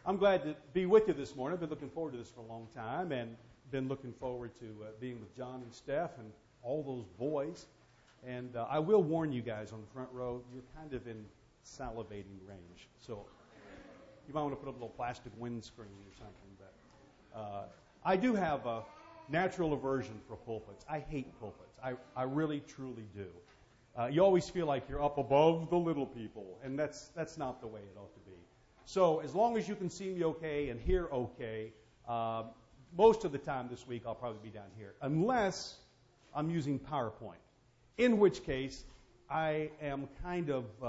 I'm glad to be with you this morning. I've been looking forward to this for a long time and been looking forward to being with John and Steph and all those boys. And I will warn you guys on the front row, you're kind of in salivating range. So you might want to put up a little plastic windscreen or something. But I do have a natural aversion for pulpits. I hate pulpits. I really, truly do. You always feel like you're up above the little people, and that's not the way it ought to be. So as long as you can see me okay and hear okay, most of the time this week I'll probably be down here, unless I'm using PowerPoint, in which case I am kind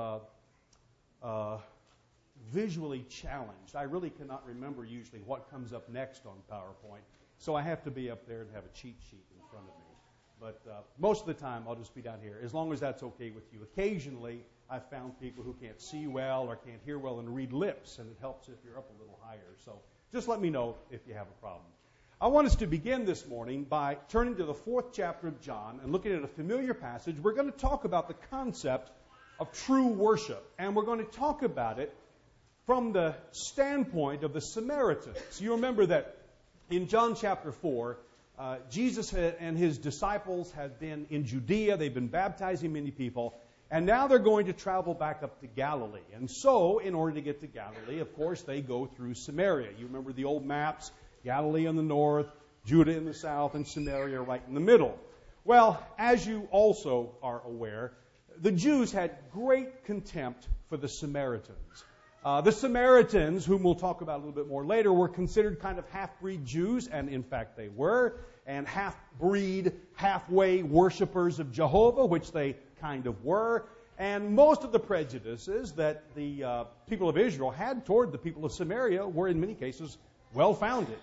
of visually challenged. I really cannot remember usually what comes up next on PowerPoint, so I have to be up there and have a cheat sheet in front of me. But most of the time I'll just be down here, as long as that's okay with you. Occasionally I've found people who can't see well or can't hear well and read lips, and it helps if you're up a little higher. So just let me know if you have a problem. I want us to begin this morning by turning to the 4th chapter of John and looking at a familiar passage. We're going to talk about the concept of true worship, and we're going to talk about it from the standpoint of the Samaritans. You remember that in John chapter 4, Jesus and his disciples had been in Judea. They've been baptizing many people. And now they're going to travel back up to Galilee. And so, in order to get to Galilee, of course, they go through Samaria. You remember the old maps, Galilee in the north, Judah in the south, and Samaria right in the middle. Well, as you also are aware, the Jews had great contempt for the Samaritans. The Samaritans, whom we'll talk about a little bit more later, were considered kind of half-breed Jews, and in fact they were, and half-breed, halfway worshipers of Jehovah, which they kind of were. And most of the prejudices that the people of Israel had toward the people of Samaria were in many cases well-founded.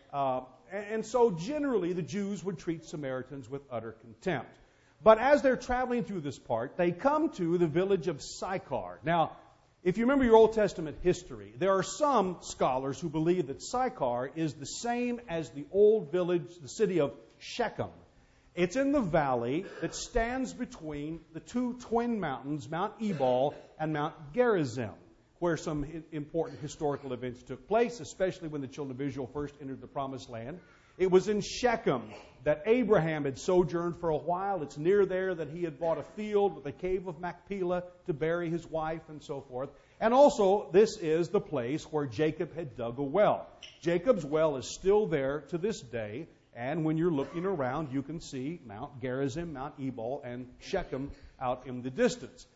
And so generally the Jews would treat Samaritans with utter contempt. But as they're traveling through this part, they come to the village of Sychar. Now, if you remember your Old Testament history, there are some scholars who believe that Sychar is the same as the old village, the city of Shechem. It's in the valley that stands between the two twin mountains, Mount Ebal and Mount Gerizim, where some important historical events took place, especially when the children of Israel first entered the Promised Land. It was in Shechem that Abraham had sojourned for a while. It's near there that he had bought a field with a cave of Machpelah to bury his wife and so forth. And also, this is the place where Jacob had dug a well. Jacob's well is still there to this day, and when you're looking around, you can see Mount Gerizim, Mount Ebal, and Shechem out in the distance.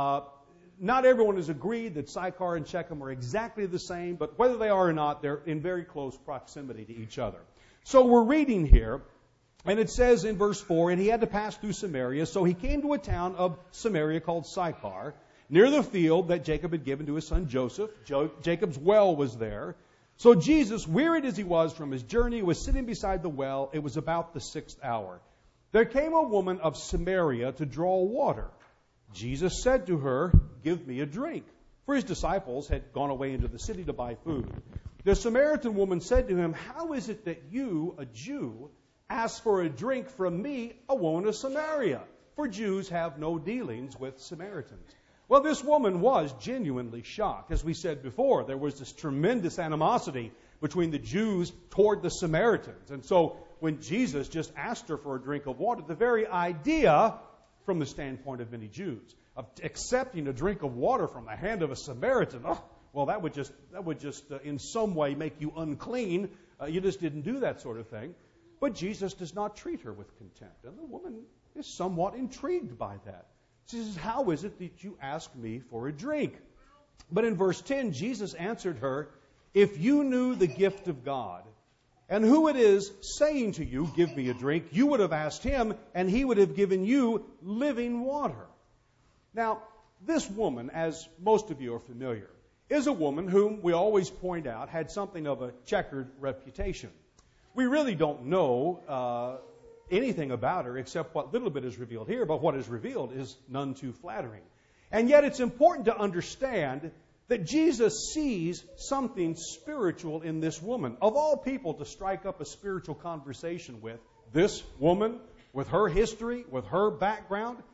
Not everyone has agreed that Sychar and Shechem are exactly the same, but whether they are or not, they're in very close proximity to each other. So we're reading here, and it says in verse 4, and he had to pass through Samaria, so he came to a town of Samaria called Sychar, near the field that Jacob had given to his son Joseph. Jacob's well was there. So Jesus, wearied as he was from his journey, was sitting beside the well. It was about the 6th hour. There came a woman of Samaria to draw water. Jesus said to her, "Give me a drink," for his disciples had gone away into the city to buy food. The Samaritan woman said to him, "How is it that you, a Jew, ask for a drink from me, a woman of Samaria? For Jews have no dealings with Samaritans." Well, this woman was genuinely shocked. As we said before, there was this tremendous animosity between the Jews toward the Samaritans. And so when Jesus just asked her for a drink of water, the very idea, from the standpoint of many Jews, of accepting a drink of water from the hand of a Samaritan, well, that would just in some way make you unclean. You just didn't do that sort of thing. But Jesus does not treat her with contempt. And the woman is somewhat intrigued by that. She says, "How is it that you ask me for a drink?" But in verse 10, Jesus answered her, "If you knew the gift of God, and who it is saying to you, 'Give me a drink,' you would have asked him, and he would have given you living water." Now, this woman, as most of you are familiar, is a woman whom we always point out had something of a checkered reputation. We really don't know anything about her except what little bit is revealed here, but what is revealed is none too flattering. And yet it's important to understand that Jesus sees something spiritual in this woman. Of all people to strike up a spiritual conversation with, this woman, with her history, with her background,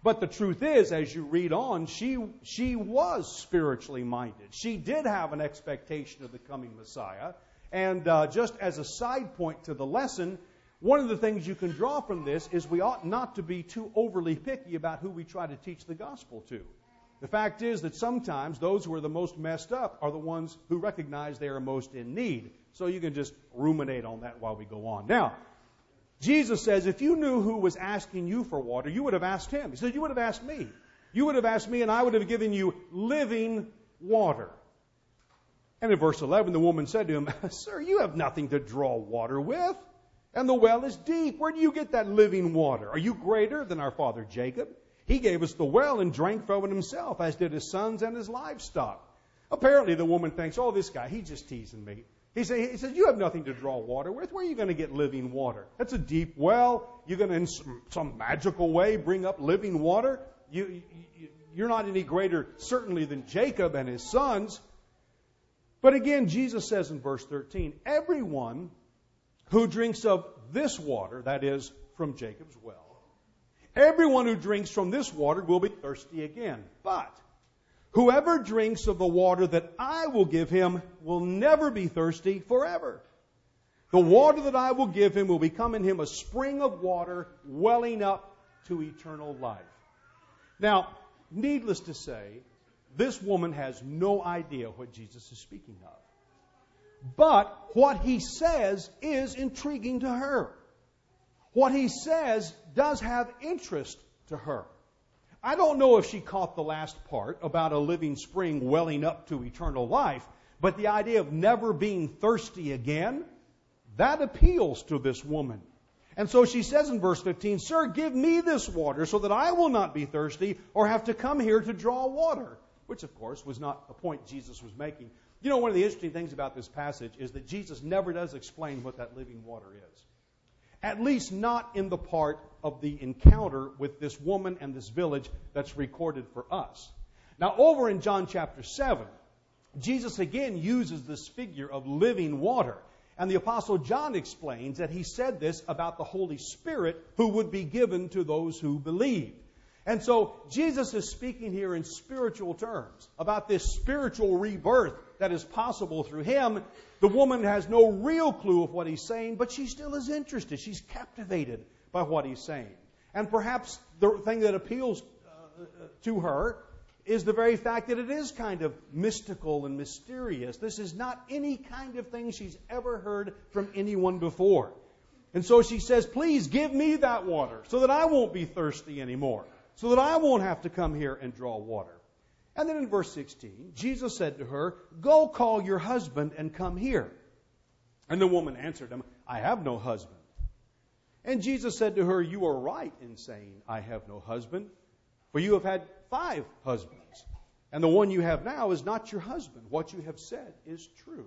But the truth is, as you read on, she was spiritually minded. She did have an expectation of the coming Messiah. And just as a side point to the lesson, one of the things you can draw from this is we ought not to be too overly picky about who we try to teach the gospel to. The fact is that sometimes those who are the most messed up are the ones who recognize they are most in need. So you can just ruminate on that while we go on. Now, Jesus says, if you knew who was asking you for water, you would have asked him. He said, you would have asked me. You would have asked me, and I would have given you living water. And in verse 11, the woman said to him, Sir, you have nothing to draw water with, and the well is deep. Where do you get that living water? Are you greater than our father Jacob? He gave us the well and drank from it himself, as did his sons and his livestock. Apparently, the woman thinks, oh, this guy, he's just teasing me. He says, you have nothing to draw water with. Where are you going to get living water? That's a deep well. You're going to, in some magical way, bring up living water? You're not any greater, certainly, than Jacob and his sons. But again, Jesus says in verse 13, everyone who drinks of this water, that is, from Jacob's well, everyone who drinks from this water will be thirsty again. But whoever drinks of the water that I will give him will never be thirsty forever. The water that I will give him will become in him a spring of water welling up to eternal life. Now, needless to say, this woman has no idea what Jesus is speaking of. But what he says is intriguing to her. What he says does have interest to her. I don't know if she caught the last part about a living spring welling up to eternal life, but the idea of never being thirsty again, that appeals to this woman. And so she says in verse 15, Sir, give me this water so that I will not be thirsty or have to come here to draw water. Which, of course, was not a point Jesus was making. You know, one of the interesting things about this passage is that Jesus never does explain what that living water is. At least not in the part of the encounter with this woman and this village that's recorded for us. Now, over in John chapter 7, Jesus again uses this figure of living water. And the Apostle John explains that he said this about the Holy Spirit who would be given to those who believe. And so Jesus is speaking here in spiritual terms about this spiritual rebirth that is possible through him. The woman has no real clue of what he's saying, but she still is interested. She's captivated by what he's saying. And perhaps the thing that appeals to her is the very fact that it is kind of mystical and mysterious. This is not any kind of thing she's ever heard from anyone before. And so she says, please give me that water so that I won't be thirsty anymore, so that I won't have to come here and draw water. And then in verse 16, Jesus said to her, go call your husband and come here. And the woman answered him, I have no husband. And Jesus said to her, you are right in saying, I have no husband, for you have had 5 husbands, and the one you have now is not your husband. What you have said is true.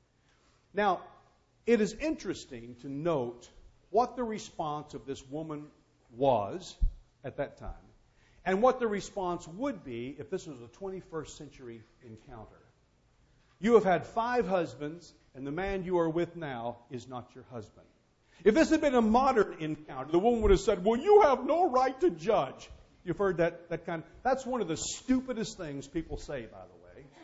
Now, it is interesting to note what the response of this woman was at that time, and what the response would be if this was a 21st century encounter. You have had 5 husbands, and the man you are with now is not your husband. If this had been a modern encounter, the woman would have said, well, you have no right to judge. You've heard that kind. That's one of the stupidest things people say, by the way.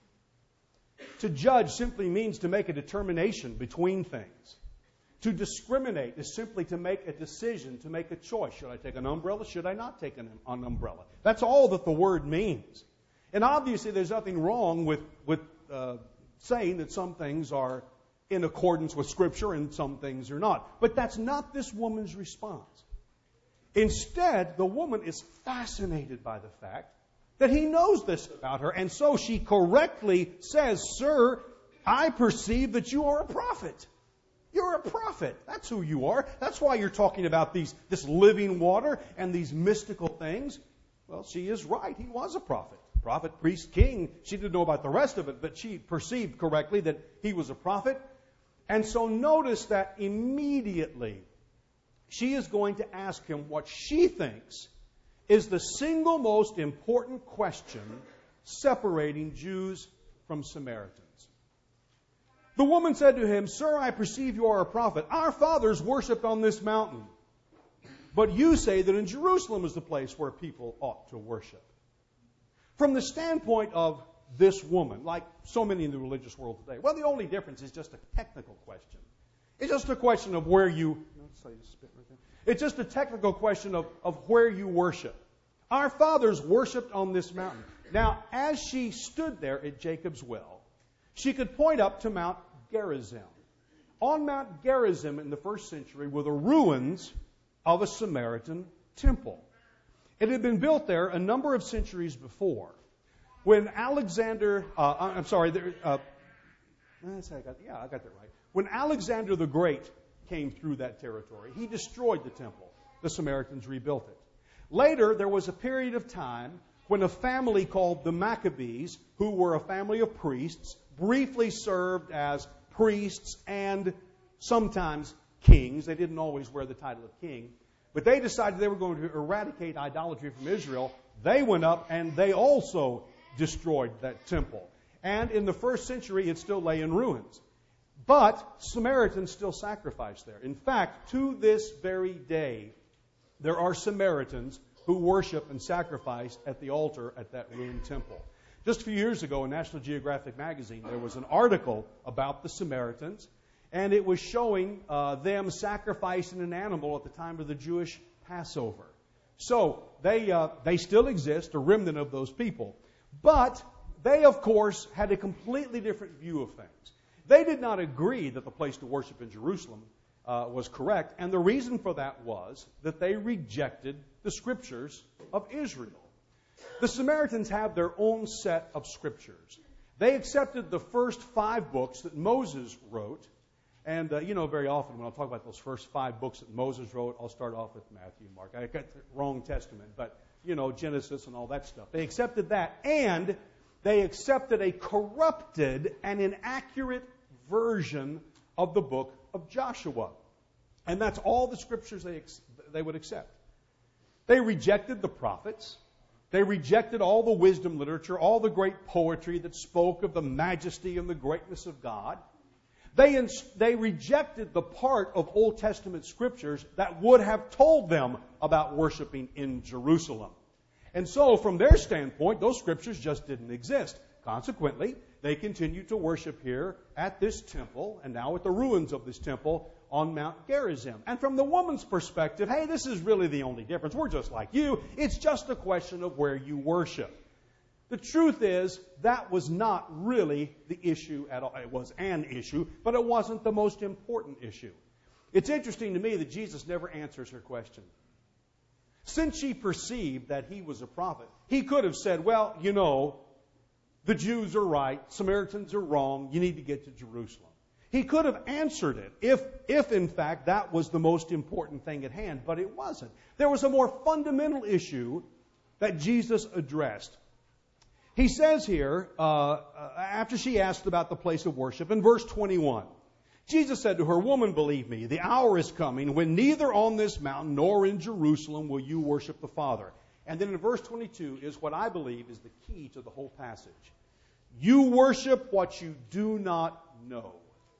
To judge simply means to make a determination between things. To discriminate is simply to make a decision, to make a choice. Should I take an umbrella? Should I not take an umbrella? That's all that the word means. And obviously there's nothing wrong with saying that some things are in accordance with Scripture and some things are not. But that's not this woman's response. Instead, the woman is fascinated by the fact that he knows this about her. And so she correctly says, Sir, I perceive that you are a prophet. You're a prophet. That's who you are. That's why you're talking about this living water and these mystical things. Well, she is right. He was a prophet. Prophet, priest, king. She didn't know about the rest of it, but she perceived correctly that he was a prophet. And so notice that immediately she is going to ask him what she thinks is the single most important question separating Jews from Samaritans. The woman said to him, Sir, I perceive you are a prophet. Our fathers worshipped on this mountain. But you say that in Jerusalem is the place where people ought to worship. From the standpoint of this woman, like so many in the religious world today, well, the only difference is just a technical question. It's just a question of where you... It's just a technical question of where you worship. Our fathers worshipped on this mountain. Now, as she stood there at Jacob's well, she could point up to Mount Gerizim. On Mount Gerizim in the first century were the ruins of a Samaritan temple. It had been built there a number of centuries before. When Alexander, I got that right. When Alexander the Great came through that territory, he destroyed the temple. The Samaritans rebuilt it. Later, there was a period of time when a family called the Maccabees, who were a family of priests, briefly served as priests and sometimes kings. They didn't always wear the title of king. But they decided they were going to eradicate idolatry from Israel. They went up and they also destroyed that temple. And in the first century, it still lay in ruins. But Samaritans still sacrifice there. In fact, to this very day, there are Samaritans who worship and sacrifice at the altar at that ruined temple. Just a few years ago in National Geographic magazine, there was an article about the Samaritans, and it was showing them sacrificing an animal at the time of the Jewish Passover. So they still exist, a remnant of those people. But they, of course, had a completely different view of things. They did not agree that the place to worship in Jerusalem was correct, and the reason for that was that they rejected the Scriptures of Israel. The Samaritans have their own set of Scriptures. They accepted the first 5 books that Moses wrote, and very often when I'll talk about those first 5 books that Moses wrote, I'll start off with Matthew and Mark. I got the wrong testament, but, Genesis and all that stuff. They accepted that, and they accepted a corrupted and inaccurate version of the book of Joshua. And that's all the Scriptures they would accept. They rejected the prophets. They rejected all the wisdom literature, all the great poetry that spoke of the majesty and the greatness of God. They rejected the part of Old Testament Scriptures that would have told them about worshiping in Jerusalem. And so, from their standpoint, those Scriptures just didn't exist. Consequently, they continued to worship here at this temple, and now at the ruins of this temple on Mount Gerizim. And from the woman's perspective, hey, this is really the only difference. We're just like you. It's just a question of where you worship. The truth is, that was not really the issue at all. It was an issue, but it wasn't the most important issue. It's interesting to me that Jesus never answers her question. Since she perceived that he was a prophet, he could have said, well, the Jews are right, Samaritans are wrong, you need to get to Jerusalem. He could have answered it if in fact that was the most important thing at hand, but it wasn't. There was a more fundamental issue that Jesus addressed. He says here, after she asked about the place of worship, in verse 21, Jesus said to her, "Woman, believe me, the hour is coming when neither on this mountain nor in Jerusalem will you worship the Father." And then in verse 22 is what I believe is the key to the whole passage. You worship what you do not know.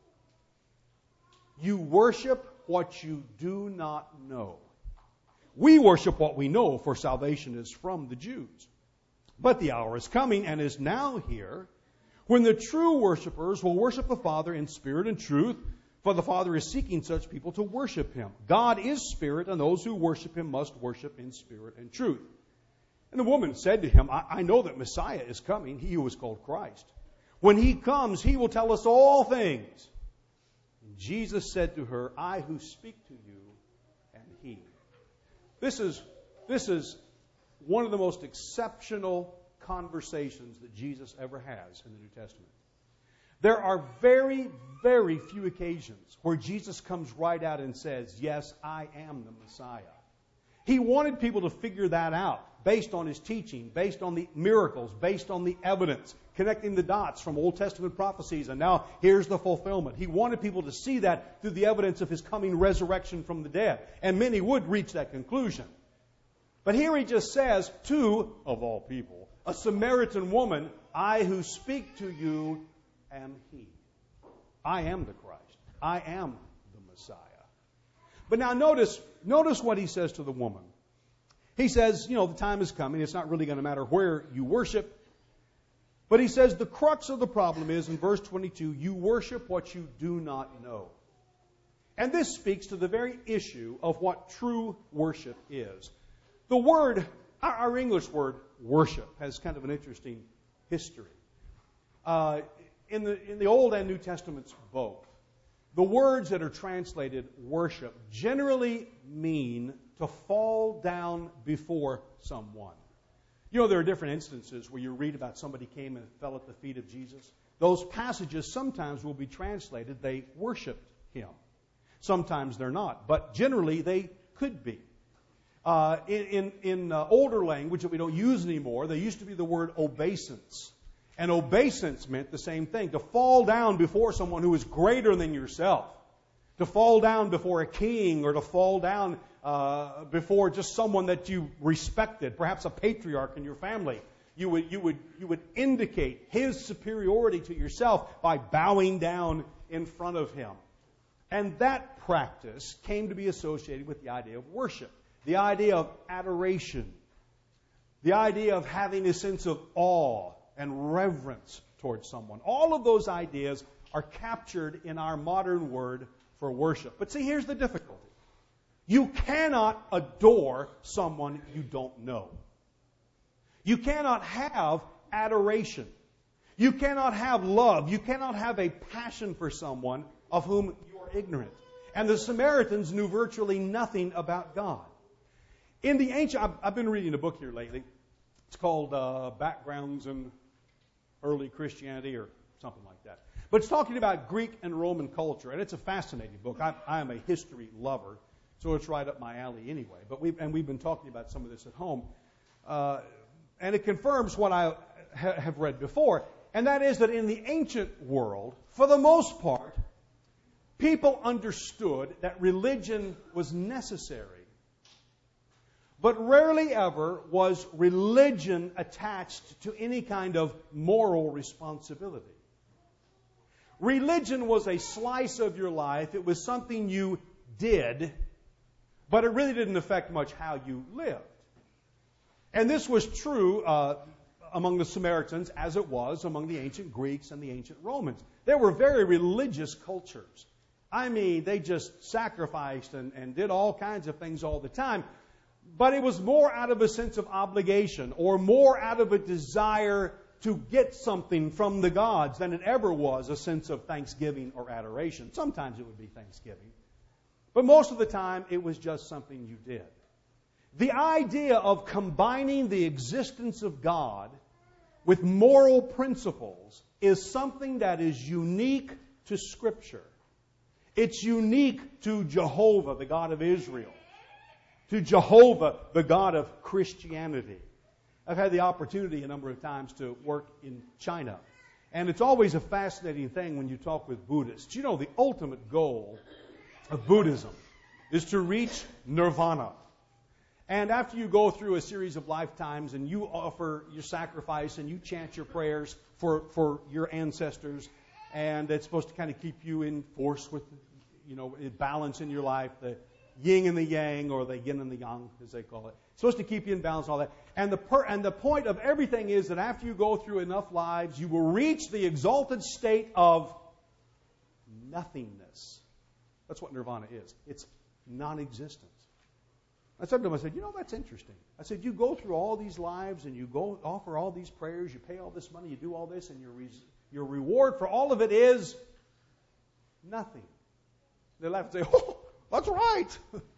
You worship what you do not know. We worship what we know, for salvation is from the Jews. But the hour is coming and is now here when the true worshipers will worship the Father in spirit and truth, for the Father is seeking such people to worship Him. God is spirit, and those who worship Him must worship in spirit and truth. And the woman said to him, I know that Messiah is coming, he who is called Christ. When he comes, he will tell us all things. And Jesus said to her, I who speak to you am he. This is one of the most exceptional conversations that Jesus ever has in the New Testament. There are very, very few occasions where Jesus comes right out and says, yes, I am the Messiah. He wanted people to figure that out based on his teaching, based on the miracles, based on the evidence, connecting the dots from Old Testament prophecies, and now here's the fulfillment. He wanted people to see that through the evidence of his coming resurrection from the dead, and many would reach that conclusion. But here he just says to, of all people, a Samaritan woman, I who speak to you am he. I am the Christ. I am the Messiah. But now notice what he says to the woman. He says, the time is coming. It's not really going to matter where you worship. But he says the crux of the problem is, in verse 22, you worship what you do not know. And this speaks to the very issue of what true worship is. The word, our English word, worship, has kind of an interesting history. In the Old and New Testaments both, the words that are translated worship generally mean to fall down before someone. There are different instances where you read about somebody came and fell at the feet of Jesus. Those passages sometimes will be translated, they worshiped him. Sometimes they're not, but generally they could be. In older language that we don't use anymore, there used to be the word obeisance. And obeisance meant the same thing, to fall down before someone who is greater than yourself. To fall down before a king, or to fall down before just someone that you respected, perhaps a patriarch in your family. You would indicate his superiority to yourself by bowing down in front of him. And that practice came to be associated with the idea of worship, the idea of adoration, the idea of having a sense of awe and reverence towards someone. All of those ideas are captured in our modern word for worship. But see, here's the difficulty. You cannot adore someone you don't know. You cannot have adoration. You cannot have love. You cannot have a passion for someone of whom you are ignorant. And the Samaritans knew virtually nothing about God. In the ancient, I've been reading a book here lately. It's called Backgrounds in Early Christianity or something like that. But it's talking about Greek and Roman culture, and it's a fascinating book. I am a history lover, so it's right up my alley anyway. But we've been talking about some of this at home. And it confirms what I have read before, and that is that in the ancient world, for the most part, people understood that religion was necessary. But rarely ever was religion attached to any kind of moral responsibility. Religion was a slice of your life. It was something you did, but it really didn't affect much how you lived. And this was true among the Samaritans as it was among the ancient Greeks and the ancient Romans. They were very religious cultures. I mean, they just sacrificed and did all kinds of things all the time. But it was more out of a sense of obligation or more out of a desire to get something from the gods than it ever was a sense of thanksgiving or adoration. Sometimes it would be thanksgiving. But most of the time, it was just something you did. The idea of combining the existence of God with moral principles is something that is unique to Scripture. It's unique to Jehovah, the God of Israel, to Jehovah, the God of Christianity. I've had the opportunity a number of times to work in China. And it's always a fascinating thing when you talk with Buddhists. You know, the ultimate goal of Buddhism is to reach nirvana. And after you go through a series of lifetimes and you offer your sacrifice and you chant your prayers for your ancestors, and it's supposed to kind of keep you in force with, balance in your life, the yin and the yang, or the yin and the yang, as they call it. It's supposed to keep you in balance, all that. And the point of everything is that after you go through enough lives, you will reach the exalted state of nothingness. That's what nirvana is. It's non-existence. I said to him, that's interesting. I said, you go through all these lives and you go offer all these prayers, you pay all this money, you do all this, and your reward for all of it is nothing. They laugh and say, oh, that's right.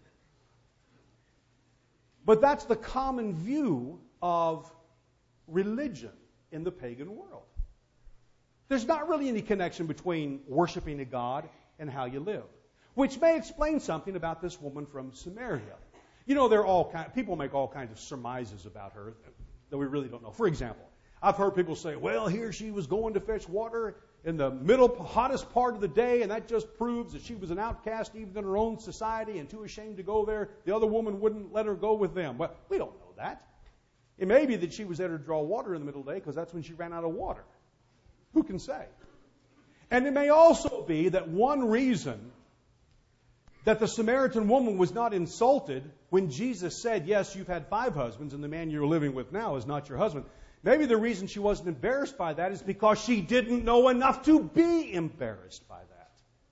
But that's the common view of religion in the pagan world. There's not really any connection between worshiping a God and how you live, which may explain something about this woman from Samaria. People make all kinds of surmises about her that we really don't know. For example, I've heard people say, well, here she was going to fetch water in the hottest part of the day, and that just proves that she was an outcast even in her own society and too ashamed to go there. The other woman wouldn't let her go with them. Well, we don't know that. It may be that she was there to draw water in the middle of the day because that's when she ran out of water. Who can say? And it may also be that one reason that the Samaritan woman was not insulted when Jesus said, yes, you've had 5 husbands and the man you're living with now is not your husband. Maybe the reason she wasn't embarrassed by that is because she didn't know enough to be embarrassed by that.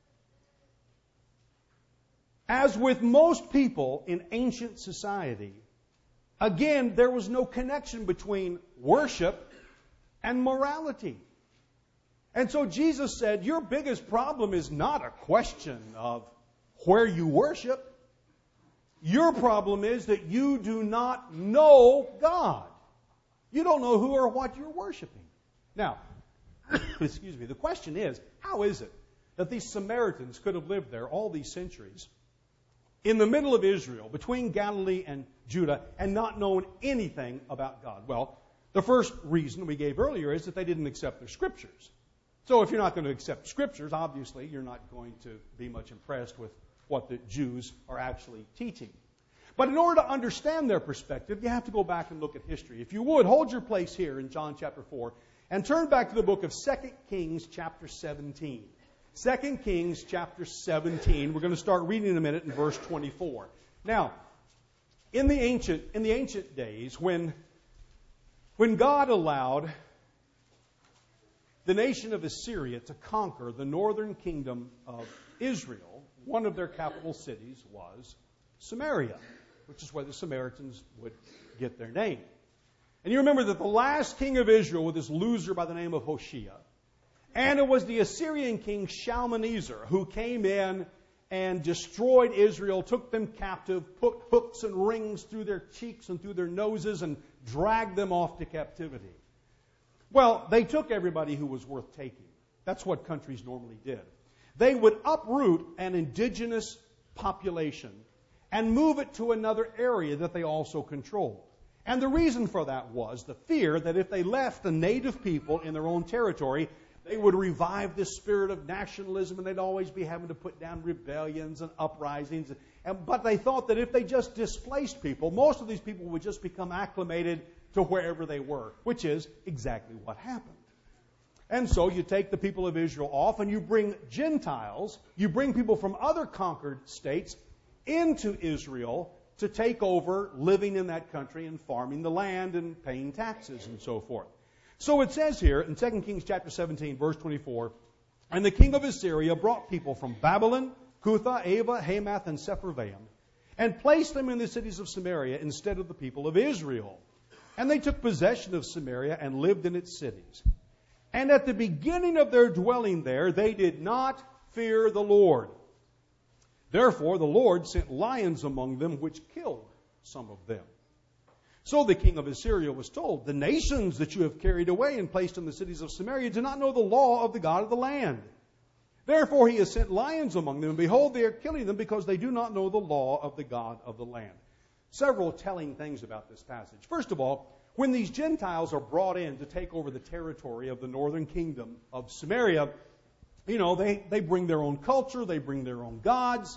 As with most people in ancient society, again, there was no connection between worship and morality. And so Jesus said, your biggest problem is not a question of where you worship. Your problem is that you do not know God. You don't know who or what you're worshiping. Now, excuse me, the question is, how is it that these Samaritans could have lived there all these centuries in the middle of Israel, between Galilee and Judah, and not known anything about God? Well, the first reason we gave earlier is that they didn't accept their Scriptures. So if you're not going to accept Scriptures, obviously you're not going to be much impressed with what the Jews are actually teaching. But in order to understand their perspective, you have to go back and look at history. If you would, hold your place here in John chapter 4 and turn back to the book of 2 Kings chapter 17. 2 Kings chapter 17. We're going to start reading in a minute in verse 24. Now, in the ancient days, when God allowed the nation of Assyria to conquer the northern kingdom of Israel, one of their capital cities was Samaria, which is where the Samaritans would get their name. And you remember that the last king of Israel was this loser by the name of Hoshea. And it was the Assyrian king Shalmaneser who came in and destroyed Israel, took them captive, put hooks and rings through their cheeks and through their noses, and dragged them off to captivity. Well, they took everybody who was worth taking. That's what countries normally did. They would uproot an indigenous population and move it to another area that they also controlled. And the reason for that was the fear that if they left the native people in their own territory, they would revive this spirit of nationalism, and they'd always be having to put down rebellions and uprisings. But they thought that if they just displaced people, most of these people would just become acclimated to wherever they were, which is exactly what happened. And so you take the people of Israel off and you bring Gentiles, you bring people from other conquered states into Israel to take over living in that country and farming the land and paying taxes and so forth. So it says here in 2 Kings chapter 17, verse 24, and the king of Assyria brought people from Babylon, Cutha, Ava, Hamath, and Sepharvaim, and placed them in the cities of Samaria instead of the people of Israel. And they took possession of Samaria and lived in its cities. And at the beginning of their dwelling there, they did not fear the Lord. Therefore, the Lord sent lions among them, which killed some of them. So the king of Assyria was told, the nations that you have carried away and placed in the cities of Samaria do not know the law of the God of the land. Therefore, he has sent lions among them, and behold, they are killing them because they do not know the law of the God of the land. Several telling things about this passage. First of all, when these Gentiles are brought in to take over the territory of the northern kingdom of Samaria, they bring their own culture, they bring their own gods.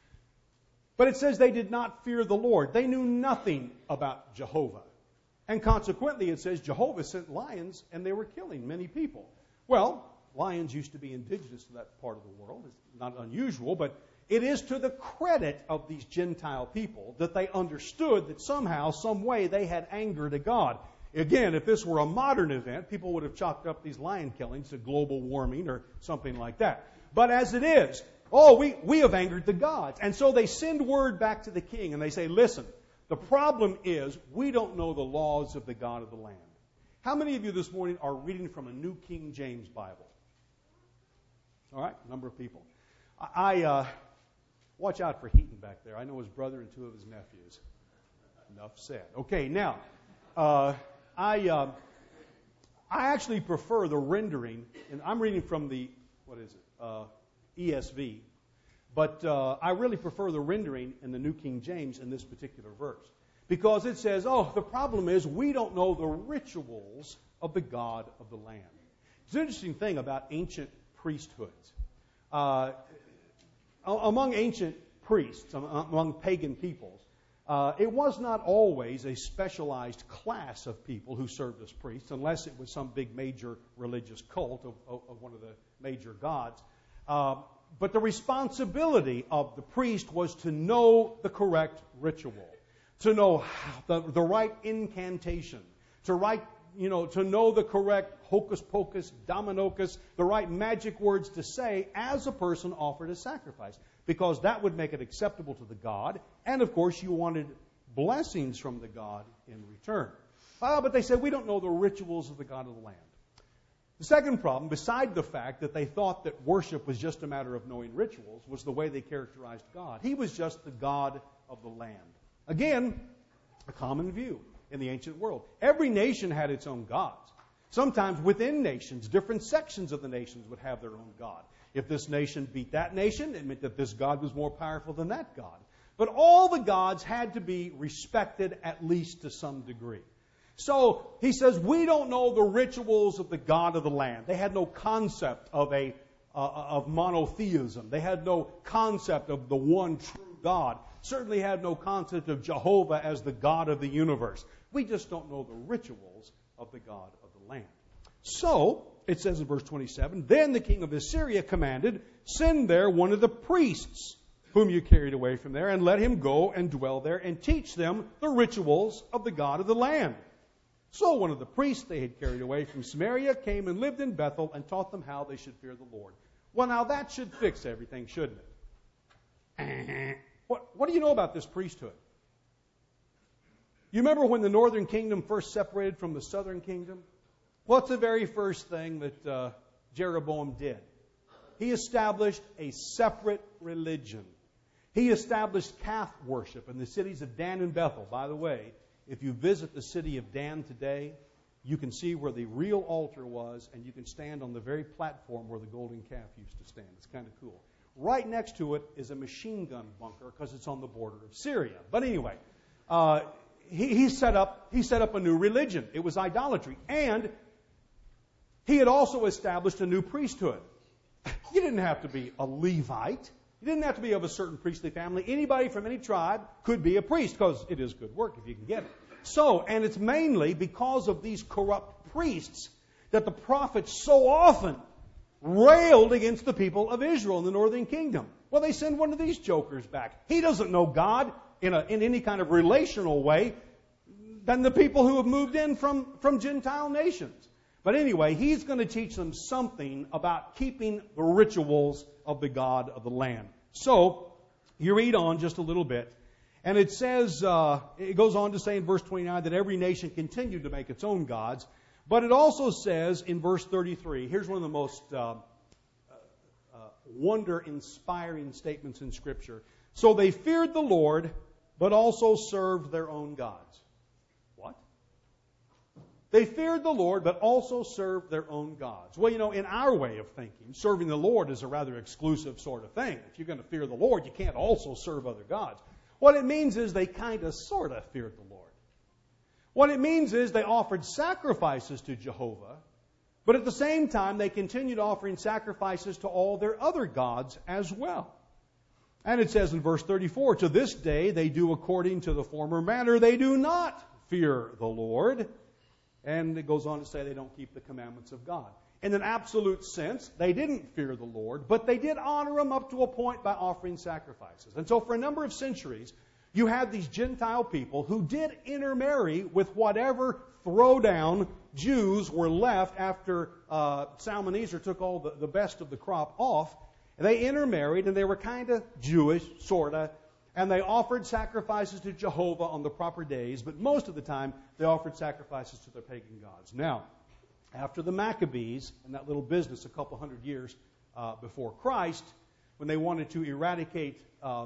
But it says they did not fear the Lord. They knew nothing about Jehovah. And consequently, it says Jehovah sent lions and they were killing many people. Well, lions used to be indigenous to that part of the world. It's not unusual, but it is to the credit of these Gentile people that they understood that somehow, some way, they had anger to God. Again, if this were a modern event, people would have chalked up these lion killings to global warming or something like that. But as it is, we have angered the gods. And so they send word back to the king and they say, listen, the problem is we don't know the laws of the God of the land. How many of you this morning are reading from a New King James Bible? All right, a number of people. I watch out for Heaton back there. I know his brother and 2 of his nephews. Enough said. Okay, now, I actually prefer the rendering, and I'm reading from the, ESV, but I really prefer the rendering in the New King James in this particular verse. Because it says, the problem is we don't know the rituals of the God of the land. It's an interesting thing about ancient priesthoods. Among ancient priests, among pagan peoples, it was not always a specialized class of people who served as priests, unless it was some big major religious cult of one of the major gods. But the responsibility of the priest was to know the correct ritual, to know the right incantation, to know the correct hocus pocus, dominocus, the right magic words to say as a person offered a sacrifice, because that would make it acceptable to the God. And of course, you wanted blessings from the God in return. But they said, we don't know the rituals of the God of the land. The second problem, beside the fact that they thought that worship was just a matter of knowing rituals, was the way they characterized God. He was just the God of the land. Again, a common view in the ancient world. Every nation had its own gods. Sometimes within nations, different sections of the nations would have their own God. If this nation beat that nation, it meant that this God was more powerful than that God. But all the gods had to be respected at least to some degree. So he says, we don't know the rituals of the God of the land. They had no concept of monotheism. They had no concept of the one true God. Certainly had no concept of Jehovah as the God of the universe. We just don't know the rituals of the God of the land. So, it says in verse 27, then the king of Assyria commanded, send there one of the priests whom you carried away from there, and let him go and dwell there and teach them the rituals of the God of the land. So one of the priests they had carried away from Samaria came and lived in Bethel and taught them how they should fear the Lord. Well, now that should fix everything, shouldn't it? What do you know about this priesthood? You remember when the northern kingdom first separated from the southern kingdom? What's the very first thing that Jeroboam did? He established a separate religion. He established calf worship in the cities of Dan and Bethel. By the way, if you visit the city of Dan today, you can see where the real altar was, and you can stand on the very platform where the golden calf used to stand. It's kind of cool. Right next to it is a machine gun bunker because it's on the border of Syria. But anyway, he set up a new religion. It was idolatry. And he had also established a new priesthood. You didn't have to be a Levite. You didn't have to be of a certain priestly family. Anybody from any tribe could be a priest because it is good work if you can get it. So, and it's mainly because of these corrupt priests that the prophets so often railed against the people of Israel in the northern kingdom. Well, they send one of these jokers back. He doesn't know God in any kind of relational way than the people who have moved in from Gentile nations. But anyway, he's going to teach them something about keeping the rituals of the God of the land. So, you read on just a little bit, and it says, it goes on to say in verse 29 that every nation continued to make its own gods. But it also says in verse 33, here's one of the most wonder-inspiring statements in Scripture. So they feared the Lord, but also served their own gods. What? They feared the Lord, but also served their own gods. Well, in our way of thinking, serving the Lord is a rather exclusive sort of thing. If you're going to fear the Lord, you can't also serve other gods. What it means is they kind of, sort of feared the Lord. What it means is they offered sacrifices to Jehovah, but at the same time they continued offering sacrifices to all their other gods as well. And it says in verse 34, to this day they do according to the former manner. They do not fear the Lord. And it goes on to say they don't keep the commandments of God. In an absolute sense, they didn't fear the Lord, but they did honor Him up to a point by offering sacrifices. And so for a number of centuries, you had these Gentile people who did intermarry with whatever throwdown Jews were left after Salmaneser took all the best of the crop off. They intermarried, and they were kind of Jewish, sort of, and they offered sacrifices to Jehovah on the proper days, but most of the time they offered sacrifices to their pagan gods. Now, after the Maccabees and that little business a couple hundred years before Christ, when they wanted to eradicate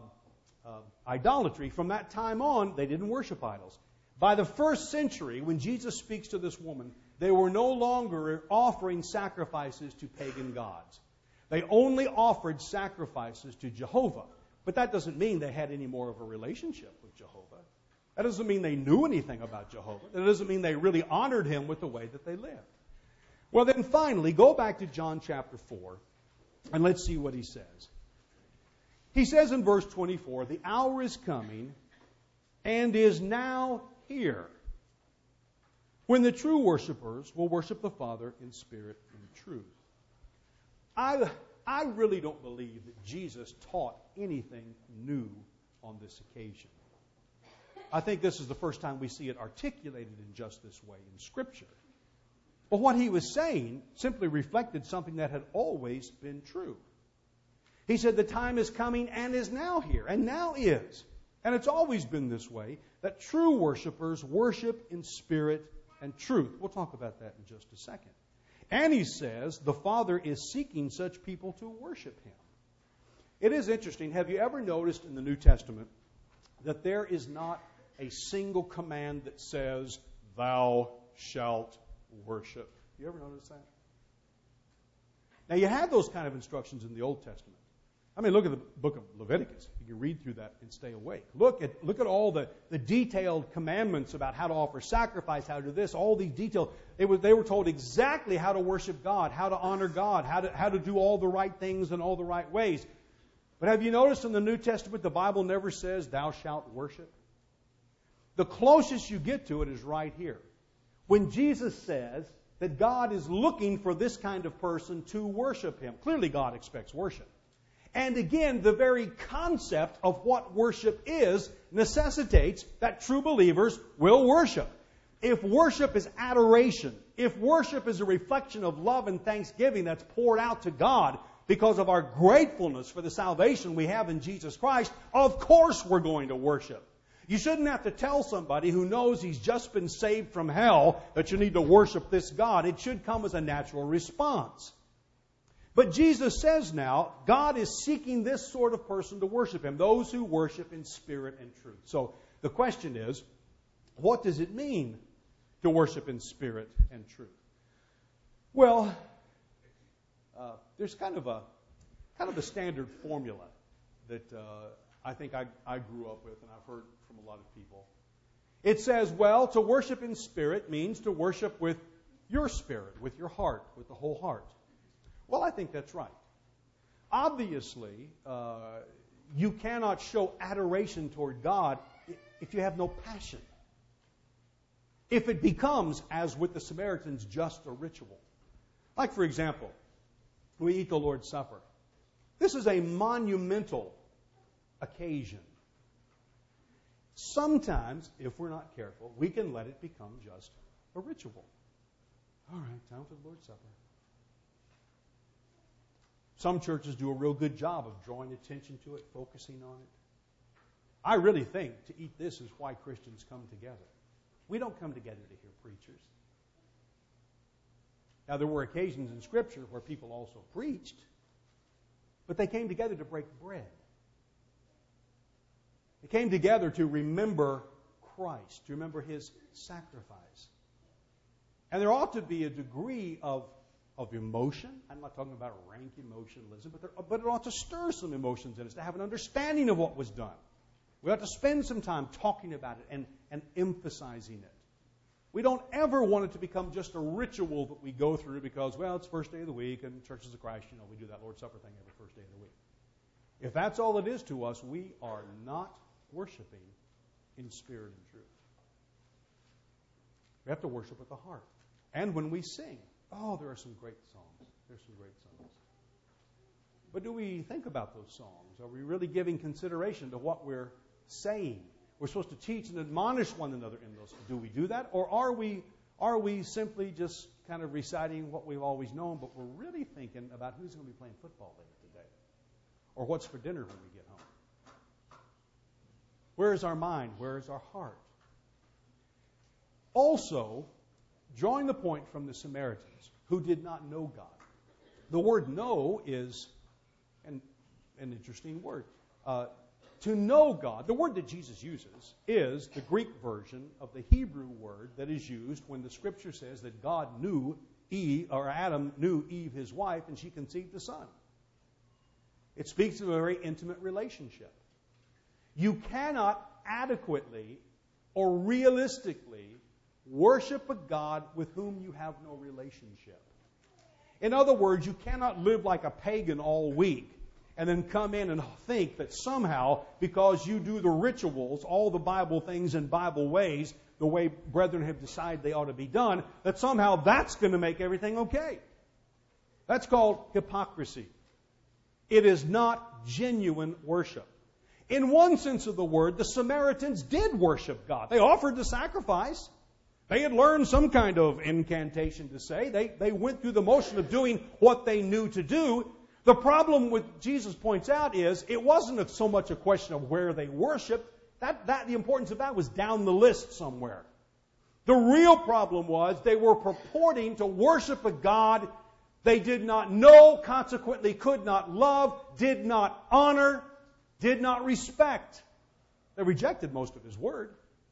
idolatry, from that time on, they didn't worship idols. By the first century, when Jesus speaks to this woman, they were no longer offering sacrifices to pagan gods. They only offered sacrifices to Jehovah. But that doesn't mean they had any more of a relationship with Jehovah. That doesn't mean they knew anything about Jehovah. That doesn't mean they really honored Him with the way that they lived. Well, then finally, go back to John chapter 4, and let's see what he says. He says in verse 24, the hour is coming and is now here when the true worshipers will worship the Father in spirit and truth. I really don't believe that Jesus taught anything new on this occasion. I think this is the first time we see it articulated in just this way in Scripture. But what he was saying simply reflected something that had always been true. He said the time is coming and is now here, and now is. And it's always been this way, that true worshipers worship in spirit and truth. We'll talk about that in just a second. And he says the Father is seeking such people to worship Him. It is interesting. Have you ever noticed in the New Testament that there is not a single command that says, "Thou shalt worship"? You ever notice that? Now, you had those kind of instructions in the Old Testament. I mean, look at the book of Leviticus. You can read through that and stay awake. Look at all the detailed commandments about how to offer sacrifice, how to do this, all these details. They were told exactly how to worship God, how to honor God, how to do all the right things in all the right ways. But have you noticed in the New Testament the Bible never says, "Thou shalt worship"? The closest you get to it is right here. When Jesus says that God is looking for this kind of person to worship Him. Clearly God expects worship. And again, the very concept of what worship is necessitates that true believers will worship. If worship is adoration, if worship is a reflection of love and thanksgiving that's poured out to God because of our gratefulness for the salvation we have in Jesus Christ, of course we're going to worship. You shouldn't have to tell somebody who knows he's just been saved from hell that you need to worship this God. It should come as a natural response. But Jesus says now, God is seeking this sort of person to worship Him, those who worship in spirit and truth. So the question is, what does it mean to worship in spirit and truth? Well, there's kind of a standard formula that I think I grew up with and I've heard from a lot of people. It says, well, to worship in spirit means to worship with your spirit, with your heart, with the whole heart. Well, I think that's right. Obviously, you cannot show adoration toward God if you have no passion. If it becomes, as with the Samaritans, just a ritual. Like, for example, we eat the Lord's Supper. This is a monumental occasion. Sometimes, if we're not careful, we can let it become just a ritual. All right, time for the Lord's Supper. Some churches do a real good job of drawing attention to it, focusing on it. I really think to eat this is why Christians come together. We don't come together to hear preachers. Now, there were occasions in Scripture where people also preached, but they came together to break bread. They came together to remember Christ, to remember His sacrifice. And there ought to be a degree of emotion. I'm not talking about rank emotionalism, but it ought to stir some emotions in us, to have an understanding of what was done. We ought to spend some time talking about it and emphasizing it. We don't ever want it to become just a ritual that we go through because, well, it's first day of the week and Churches of Christ, we do that Lord's Supper thing every first day of the week. If that's all it is to us, we are not worshiping in spirit and truth. We have to worship with the heart. And when we sing, there are some great songs. There's some great songs. But do we think about those songs? Are we really giving consideration to what we're saying? We're supposed to teach and admonish one another in those. Do we do that? Or are we simply just kind of reciting what we've always known, but we're really thinking about who's going to be playing football later today? Or what's for dinner when we get home? Where is our mind? Where is our heart? Also, drawing the point from the Samaritans who did not know God. The word know is an interesting word. To know God, the word that Jesus uses is the Greek version of the Hebrew word that is used when the Scripture says that God knew Eve, or Adam knew Eve, his wife, and she conceived a son. It speaks of a very intimate relationship. You cannot adequately or realistically worship a God with whom you have no relationship. In other words, you cannot live like a pagan all week and then come in and think that somehow, because you do the rituals, all the Bible things in Bible ways, the way brethren have decided they ought to be done, that somehow that's going to make everything okay. That's called hypocrisy. It is not genuine worship. In one sense of the word, the Samaritans did worship God. They offered the sacrifice. They had learned some kind of incantation to say. They went through the motion of doing what they knew to do. The problem, with Jesus points out, is it wasn't so much a question of where they worshiped. The importance of that was down the list somewhere. The real problem was they were purporting to worship a God they did not know, consequently could not love, did not honor, did not respect. They rejected most of His Word.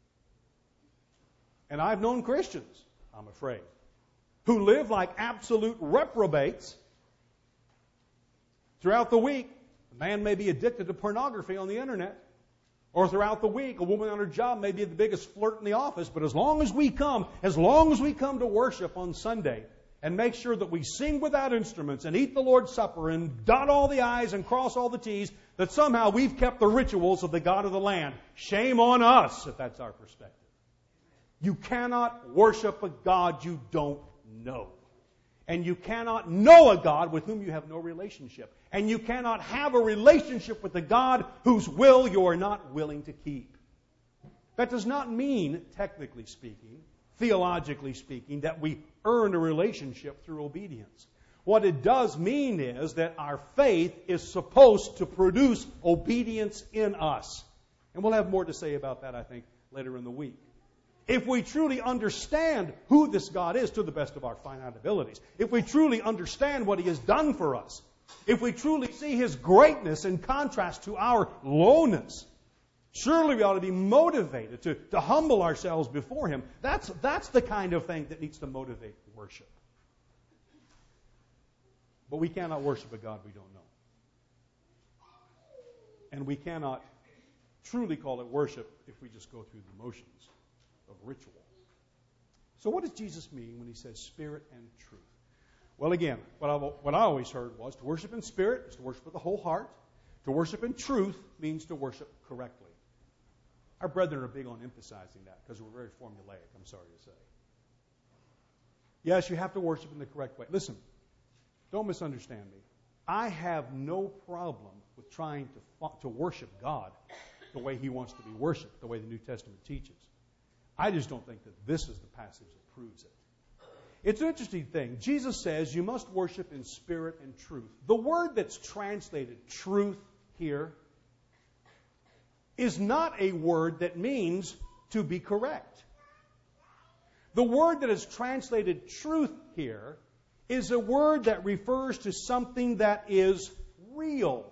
And I've known Christians, I'm afraid, who live like absolute reprobates. Throughout the week, a man may be addicted to pornography on the internet. Or throughout the week, a woman on her job may be the biggest flirt in the office. But as long as we come to worship on Sunday and make sure that we sing without instruments and eat the Lord's Supper and dot all the I's and cross all the T's, that somehow we've kept the rituals of the God of the land. Shame on us if that's our perspective. You cannot worship a God you don't know. And you cannot know a God with whom you have no relationship. And you cannot have a relationship with a God whose will you are not willing to keep. That does not mean, technically speaking, theologically speaking, that we earn a relationship through obedience. What it does mean is that our faith is supposed to produce obedience in us. And we'll have more to say about that, I think, later in the week. If we truly understand who this God is to the best of our finite abilities, if we truly understand what He has done for us, if we truly see His greatness in contrast to our lowness, surely we ought to be motivated to humble ourselves before Him. That's the kind of thing that needs to motivate worship. But we cannot worship a God we don't know. And we cannot truly call it worship if we just go through the motions of ritual. So what does Jesus mean when He says spirit and truth? Well, again, what I always heard was to worship in spirit is to worship with the whole heart. To worship in truth means to worship correctly. Our brethren are big on emphasizing that because we're very formulaic, I'm sorry to say. Yes, you have to worship in the correct way. Listen, don't misunderstand me. I have no problem with trying to worship God the way He wants to be worshipped, the way the New Testament teaches. I just don't think that this is the passage that proves it. It's an interesting thing. Jesus says you must worship in spirit and truth. The word that's translated truth here is not a word that means to be correct. The word that is translated truth here is a word that refers to something that is real,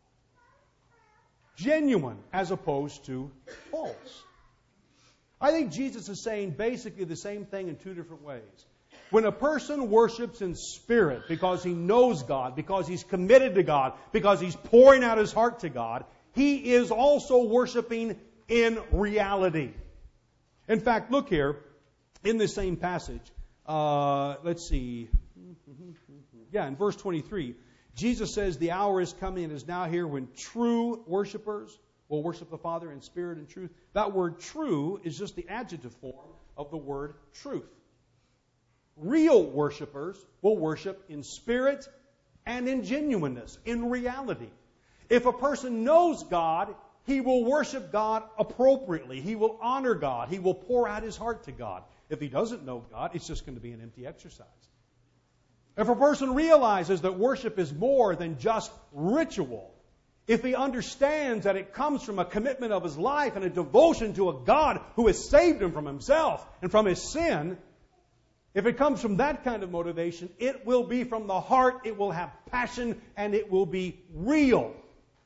genuine, as opposed to false. I think Jesus is saying basically the same thing in two different ways. When a person worships in spirit because he knows God, because he's committed to God, because he's pouring out his heart to God, he is also worshiping in reality. In fact, look here in this same passage. Let's see. Yeah, in verse 23, Jesus says the hour is coming and is now here when true worshipers will worship the Father in spirit and truth. That word true is just the adjective form of the word truth. Real worshipers will worship in spirit and in genuineness, in reality. If a person knows God, he will worship God appropriately. He will honor God. He will pour out his heart to God. If he doesn't know God, it's just going to be an empty exercise. If a person realizes that worship is more than just ritual, if he understands that it comes from a commitment of his life and a devotion to a God who has saved him from himself and from his sin, if it comes from that kind of motivation, it will be from the heart, it will have passion, and it will be real.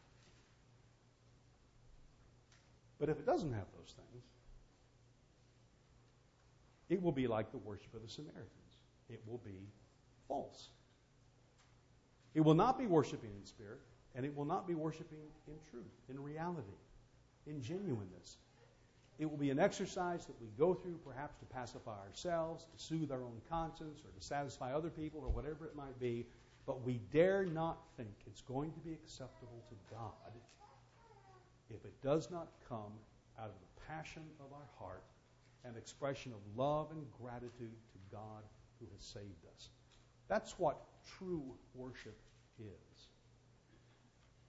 But if it doesn't have those things, it will be like the worship of the Samaritans. It will be false. It will not be worshiping in spirit, and it will not be worshiping in truth, in reality, in genuineness. It will be an exercise that we go through perhaps to pacify ourselves, to soothe our own conscience, or to satisfy other people, or whatever it might be. But we dare not think it's going to be acceptable to God if it does not come out of the passion of our heart, an expression of love and gratitude to God who has saved us. That's what true worship is.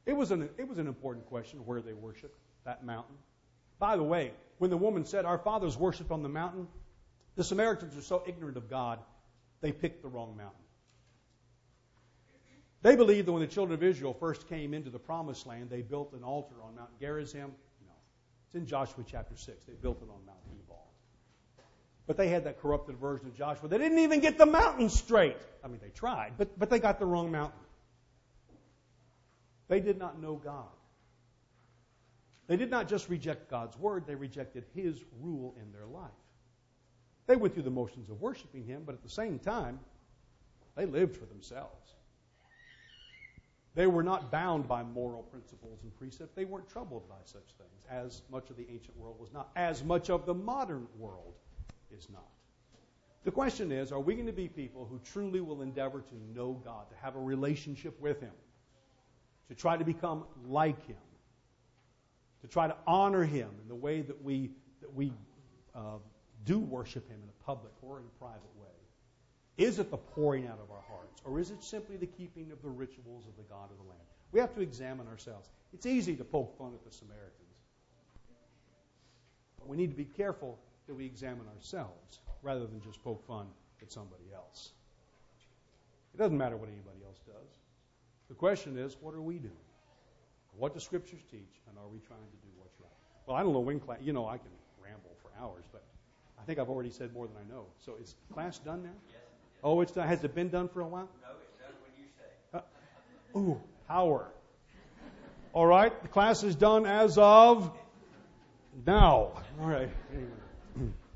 It was an important question where they worshiped that mountain. By the way, when the woman said, "Our fathers worshiped on the mountain," the Samaritans are so ignorant of God, they picked the wrong mountain. They believed that when the children of Israel first came into the promised land, they built an altar on Mount Gerizim. No. It's in Joshua chapter 6. They built it on Mount Ebal. But they had that corrupted version of Joshua. They didn't even get the mountain straight. I mean, they tried, but they got the wrong mountain. They did not know God. They did not just reject God's word, they rejected His rule in their life. They went through the motions of worshiping Him, but at the same time, they lived for themselves. They were not bound by moral principles and precepts. They weren't troubled by such things, as much of the ancient world was not, as much of the modern world is not. The question is, are we going to be people who truly will endeavor to know God, to have a relationship with Him, to try to become like Him, to try to honor Him in the way that we do worship Him in a public or in a private way? Is it the pouring out of our hearts, or is it simply the keeping of the rituals of the God of the land? We have to examine ourselves. It's easy to poke fun at the Samaritans, but we need to be careful that we examine ourselves rather than just poke fun at somebody else. It doesn't matter what anybody else does. The question is, what are we doing? What do Scriptures teach, and are we trying to do what's right? Well, I don't know when class. I can ramble for hours, but I think I've already said more than I know. So is class done now? Yes. Oh, it's done. Has it been done for a while? No, it's done when you say. Ooh, power. All right, the class is done as of now. All right. Anyway.